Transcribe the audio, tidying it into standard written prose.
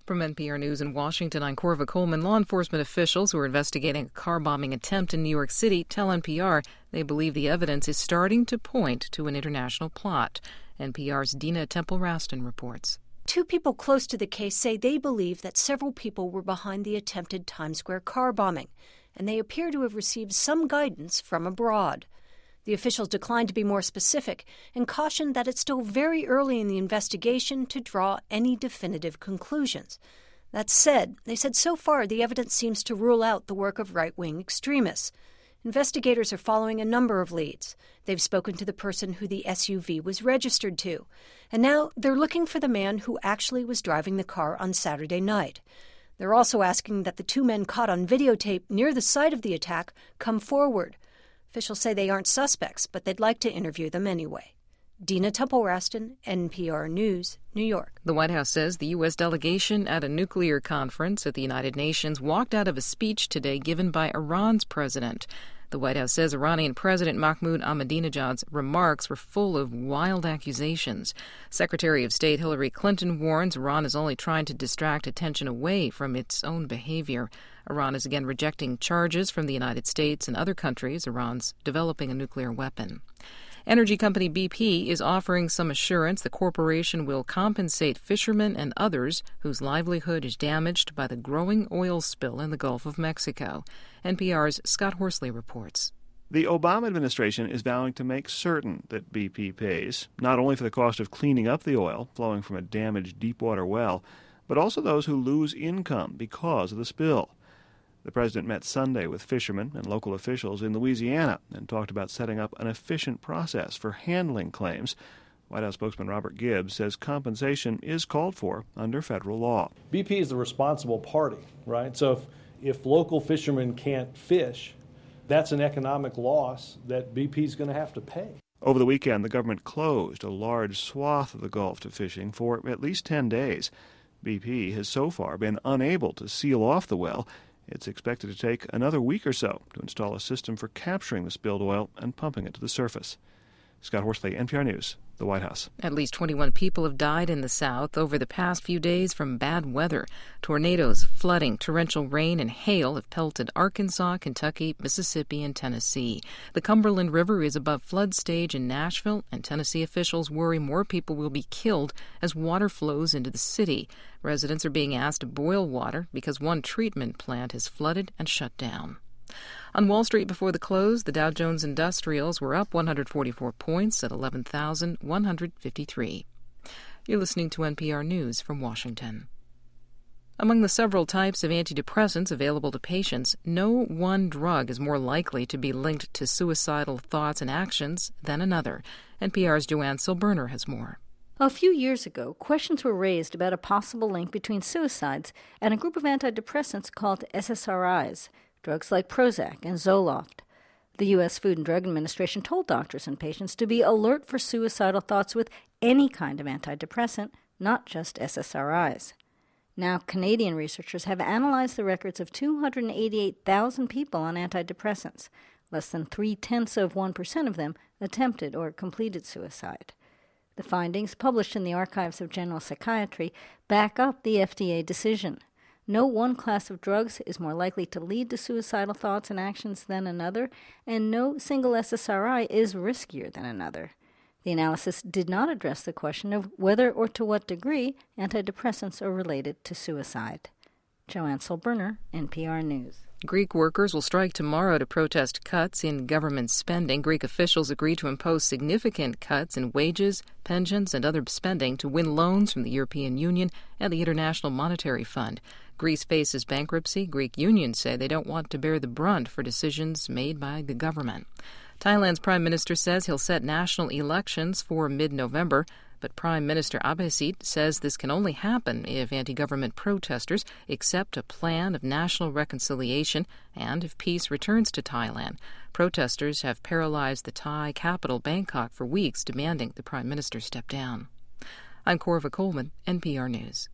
From NPR News in Washington, I'm Corva Coleman. Law enforcement officials who are investigating a car bombing attempt in New York City tell NPR they believe the evidence is starting to point to an international plot. NPR's Dina Temple-Raston reports. Two people close to the case say they believe that several people were behind the attempted Times Square car bombing, and they appear to have received some guidance from abroad. The officials declined to be more specific and cautioned that it's still very early in the investigation to draw any definitive conclusions. That said, they said so far the evidence seems to rule out the work of right-wing extremists. Investigators are following a number of leads. They've spoken to the person who the SUV was registered to, and now they're looking for the man who actually was driving the car on Saturday night. They're also asking that the two men caught on videotape near the site of the attack come forward. Officials say they aren't suspects, but they'd like to interview them anyway. Dina Temple-Raston, NPR News, New York. The White House says the U.S. delegation at a nuclear conference at the United Nations walked out of a speech today given by Iran's president. The White House says Iranian President Mahmoud Ahmadinejad's remarks were full of wild accusations. Secretary of State Hillary Clinton warns Iran is only trying to distract attention away from its own behavior. Iran is again rejecting charges from the United States and other countries Iran's developing a nuclear weapon. Energy company BP is offering some assurance the corporation will compensate fishermen and others whose livelihood is damaged by the growing oil spill in the Gulf of Mexico. NPR's Scott Horsley reports. The Obama administration is vowing to make certain that BP pays, not only for the cost of cleaning up the oil flowing from a damaged deepwater well, but also those who lose income because of the spill. The president met Sunday with fishermen and local officials in Louisiana and talked about setting up an efficient process for handling claims. White House spokesman Robert Gibbs says compensation is called for under federal law. BP is the responsible party, right? So if local fishermen can't fish, that's an economic loss that BP is going to have to pay. Over the weekend, the government closed a large swath of the Gulf to fishing for at least 10 days. BP has so far been unable to seal off the well. It's expected to take another week or so to install a system for capturing the spilled oil and pumping it to the surface. Scott Horsley, NPR News, the White House. At least 21 people have died in the South over the past few days from bad weather. Tornadoes, flooding, torrential rain, and hail have pelted Arkansas, Kentucky, Mississippi, and Tennessee. The Cumberland River is above flood stage in Nashville, and Tennessee officials worry more people will be killed as water flows into the city. Residents are being asked to boil water because one treatment plant has flooded and shut down. On Wall Street before the close, the Dow Jones Industrials were up 144 points at 11,153. You're listening to NPR News from Washington. Among the several types of antidepressants available to patients, no one drug is more likely to be linked to suicidal thoughts and actions than another. NPR's Joanne Silberner has more. A few years ago, questions were raised about a possible link between suicides and a group of antidepressants called SSRIs, drugs like Prozac and Zoloft. The U.S. Food and Drug Administration told doctors and patients to be alert for suicidal thoughts with any kind of antidepressant, not just SSRIs. Now, Canadian researchers have analyzed the records of 288,000 people on antidepressants. Less than 0.3% of them attempted or completed suicide. The findings, published in the Archives of General Psychiatry, back up the FDA decision. No one class of drugs is more likely to lead to suicidal thoughts and actions than another, and no single SSRI is riskier than another. The analysis did not address the question of whether or to what degree antidepressants are related to suicide. Joanne Silberner, NPR News. Greek workers will strike tomorrow to protest cuts in government spending. Greek officials agreed to impose significant cuts in wages, pensions, and other spending to win loans from the European Union and the International Monetary Fund. Greece faces bankruptcy. Greek unions say they don't want to bear the brunt for decisions made by the government. Thailand's prime minister says he'll set national elections for mid-November, but Prime Minister Abhisit says this can only happen if anti-government protesters accept a plan of national reconciliation and if peace returns to Thailand. Protesters have paralyzed the Thai capital, Bangkok, for weeks, demanding the prime minister step down. I'm Corva Coleman, NPR News.